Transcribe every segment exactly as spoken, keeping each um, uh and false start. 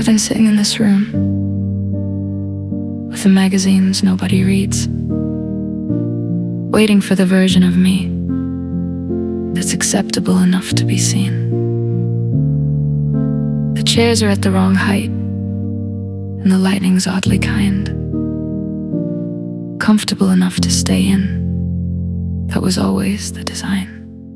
been sitting in this room with the magazines nobody reads, waiting for the version of me that's acceptable enough to be seen. The chairs are at the wrong height, and the lighting's oddly kind. Comfortable enough to stay in. That was always the design.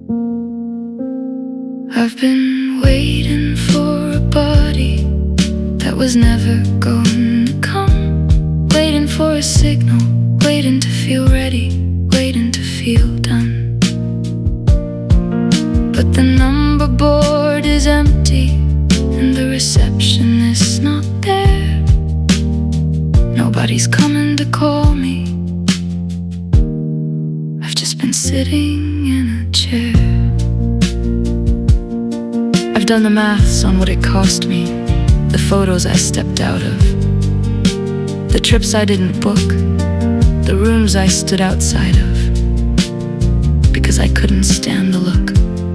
I've been waiting for a body that was never going to come. Waiting for a signal, waiting to feel ready, waiting to feel done. But the number board is empty, and the receptionist's not there. Nobody's coming to call me. I've just been sitting in a chair. I've done the maths on what it cost me, the photos I stepped out of, the trips I didn't book, the rooms I stood outside of, because I couldn't stand the look.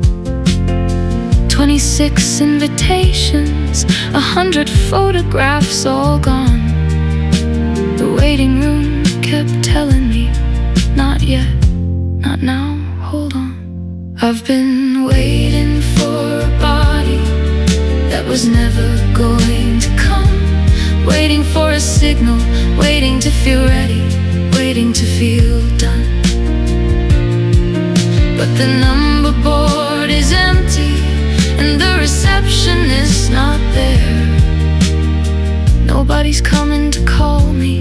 Twenty-six invitations, a hundred photographs all gone. The waiting room kept telling me, not yet, not now, hold on. I've been waiting for a body that was never going to come. Waiting for a signal, waiting to feel ready, waiting to feel done. But the number board is empty, and the receptionist's not there. Nobody's coming to call me.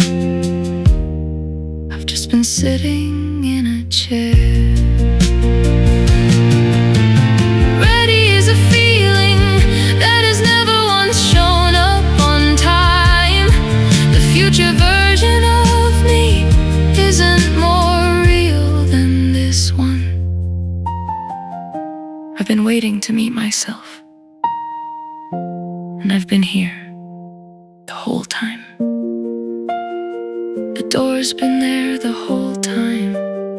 I've just been sitting in a chair. Ready is a feeling that has never once shown up on time. The future version of me isn't more real than this one. I've been waiting to meet myself, and I've been here the whole time. The door's been there the whole time.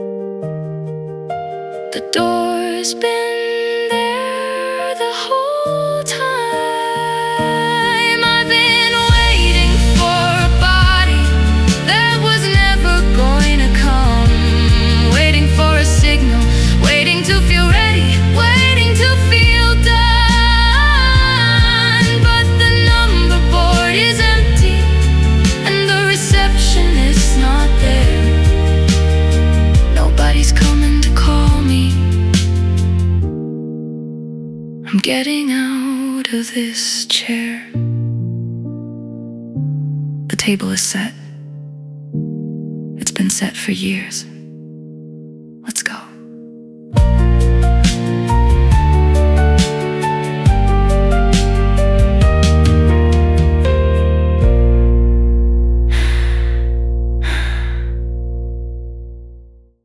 The door's been there the whole time. I've been waiting for a body that was never going to come. Waiting for a signal, waiting to feel ready, waiting to feel done. But the number board is empty, and the receptionist's not there. Nobody's coming to call me. I'm getting out of this chair. The table is set. It's been set for years.